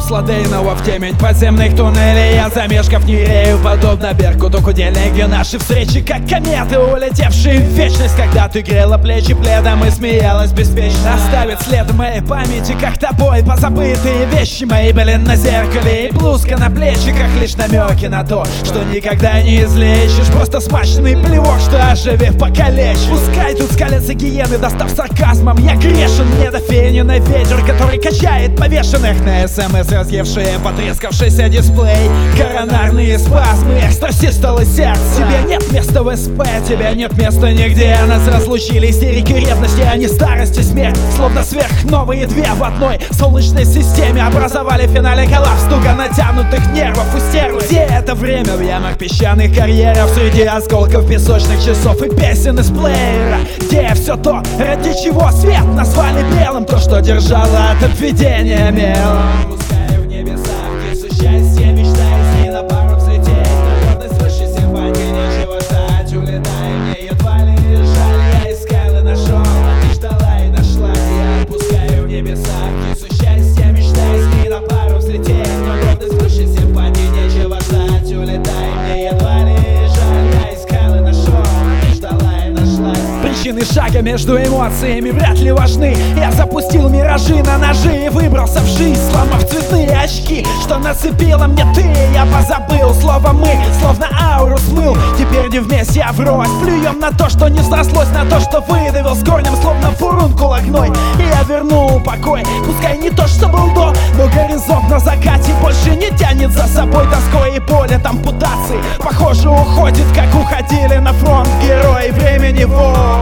Сладейного в темень подземных туннелей я замешков не рею, подобно Беркуту Кудельник, где наши встречи как кометы, улетевшие в вечность. Когда ты грела плечи пледом и смеялась беспечно, оставит след в моей памяти, как тобой позабытые вещи. Мои блин на зеркале и блузка на плечиках, лишь намеки на то, что никогда не излечишь. Просто смачный плевок, что оживив покалечишь. Пускай тут скалятся гиены, достав сарказмом, я грешен. Мне до фенина ветер, который качает повешенных на СМС, разъевшие потрескавшийся дисплей. Коронарные спазмы, экстрасистолы сердца. Тебе нет места в СП, тебе нет места нигде. Нас разлучили истерики ревности, а не старость и смерть. Словно сверхновые две в одной солнечной системе образовали в финале коллапс туго натянутых нервов у стервы. Где это время в ямах песчаных карьеров, среди осколков песочных часов и песен из плеера? Где все то, ради чего свет назвали белым, то, что держало от обведения мелом? Пускай в небесах птицу счастье, мечтай с ней на пару взлететь. На гордость выше симпатии нечего ждать, улетай, мне едва ли жаль. Я искал и нашел, а ты ждала и нашла. Я отпускаю в небесах птицу счастье, мечтай с ней на пару взлететь. На гордость выше симпатии нечего ждать, улетай, мне едва ли жаль. Я искал и нашел, а ты ждала и нашла. Причины шага между эмоциями вряд ли важны. Я запустил миражи на ножи и выбрался в жизнь, сломав цветные очки, что нацепила мне ты. Я позабыл слово «мы», словно ауру смыл. Теперь не вместе, а врозь. Плюем на то, что не взрослось, на то, что выдавил с корнем, словно фурункула гной. И я вернул покой, пускай не то, что был до, но горизонт на закате больше не тянет за собой тоской и боль от ампутации. Похоже, уходит, как уходили на фронт герои времени вов.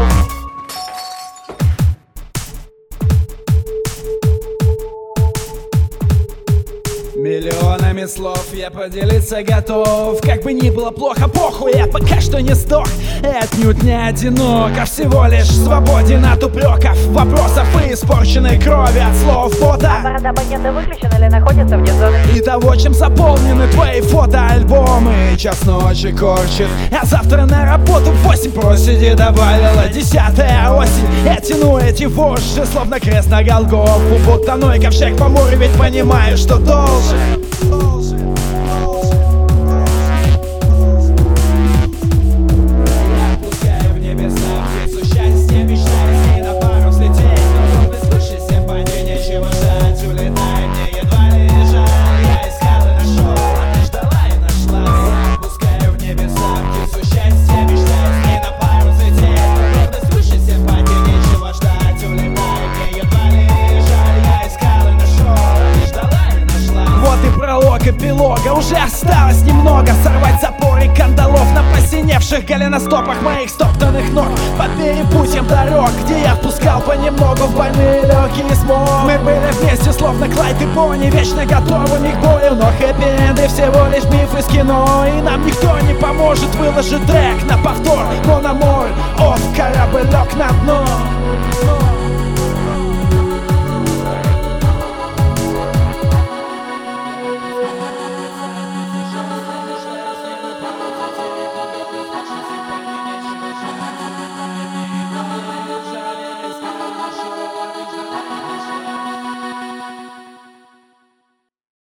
Миллионами слов я поделиться готов. Как бы ни было плохо, похуй, я пока что не сдох. Отнюдь не одинок, а всего лишь свободен от упреков, вопросов и испорченной крови от слов бота. Аппарат абонента выключен или находится вне зоны? И того, чем заполнены твои фотоальбомы. Час ночи корчит, а завтра на работу в 8 просиди добавила 10-я осень. Я тяну эти вожжи, словно крест на Голгофу, будто ной ковчег по морю, ведь понимаю, что должен. Отпускаю в небесах птицу счастья, мечтай с ней на пару взлететь. Но гордость выше симпатии нечего ждать, улетай, мне едва ли жаль. Я искал и нашел, а ты ждала и нашла. Отпускаю в небесах птицу счастья, мечтай с ней на пару взлететь. Но гордость выше симпатии нечего ждать, улетай, мне едва ли жаль. Я искал и нашел, а ты ждала и нашла. Вот и пролог эпилога, уже осталось немного. Сорвать запоры кандалов на посиневших голеностопах моих стоптанных ног под перепутьем дорог, где я впускал понемногу в больные легкие смог. Мы были вместе, словно Клайд и Бонни, вечно готовыми к бою, но хэппи-энды всего лишь миф из кино. И нам никто не поможет выложить трек на повтор. Мономор, оф, кораблек на дно.